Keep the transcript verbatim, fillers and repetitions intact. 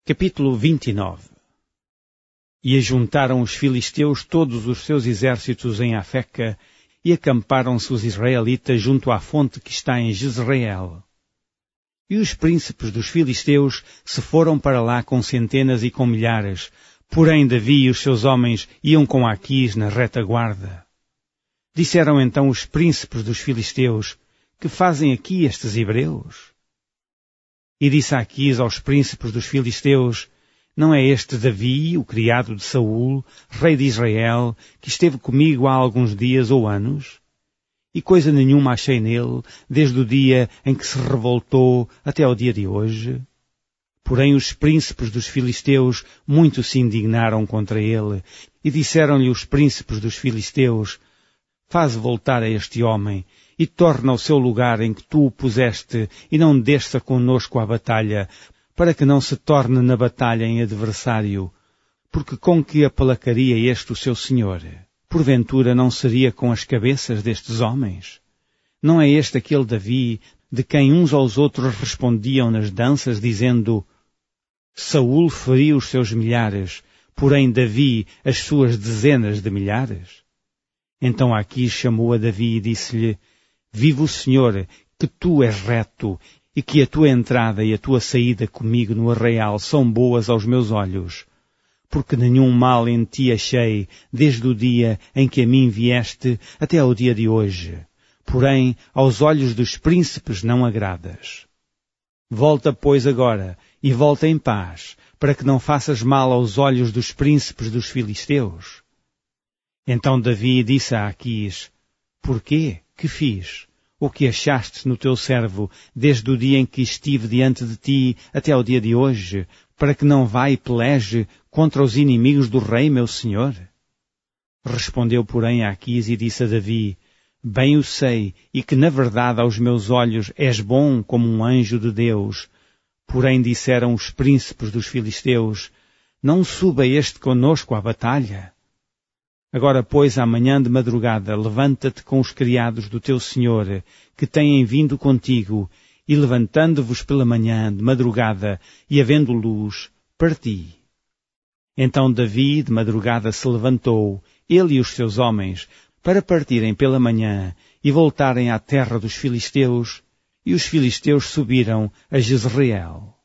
Capítulo vinte e nove. E ajuntaram os filisteus todos os seus exércitos em Afeca, e acamparam-se os israelitas junto à fonte que está em Jezreel. E os príncipes dos filisteus se foram para lá com centenas e com milhares, porém Davi e os seus homens iam com Aquis na retaguarda. Disseram então os príncipes dos filisteus: que fazem aqui estes hebreus? E disse Aquis aos príncipes dos filisteus: não é este Davi, o criado de Saul, rei de Israel, que esteve comigo há alguns dias ou anos? E coisa nenhuma achei nele, desde o dia em que se revoltou até ao dia de hoje. Porém os príncipes dos filisteus muito se indignaram contra ele, e disseram-lhe os príncipes dos filisteus: faze voltar a este homem, e torna ao seu lugar em que tu o puseste, e não desça conosco à batalha, para que não se torne na batalha em adversário, porque com que aplacaria este o seu senhor? Porventura não seria com as cabeças destes homens? Não é este aquele Davi, de quem uns aos outros respondiam nas danças, dizendo: Saul feriu os seus milhares, porém Davi as suas dezenas de milhares? Então Aquis chamou a Davi e disse-lhe: vive o Senhor, que tu és reto, e que a tua entrada e a tua saída comigo no arraial são boas aos meus olhos, porque nenhum mal em ti achei, desde o dia em que a mim vieste até ao dia de hoje. Porém, aos olhos dos príncipes não agradas. Volta, pois, agora, e volta em paz, para que não faças mal aos olhos dos príncipes dos filisteus. Então Davi disse a Aquis: porquê? Que fiz? O que achaste no teu servo, desde o dia em que estive diante de ti até ao dia de hoje, para que não vá e peleje contra os inimigos do rei, meu senhor? Respondeu, porém, Aquis e disse a Davi: bem o sei, e que na verdade aos meus olhos és bom como um anjo de Deus. Porém disseram os príncipes dos filisteus: não suba este conosco à batalha. Agora, pois, amanhã de madrugada, levanta-te com os criados do teu senhor, que têm vindo contigo, e levantando-vos pela manhã de madrugada, e havendo luz, parti. Então Davi de madrugada se levantou, ele e os seus homens, para partirem pela manhã e voltarem à terra dos filisteus, e os filisteus subiram a Jezreel.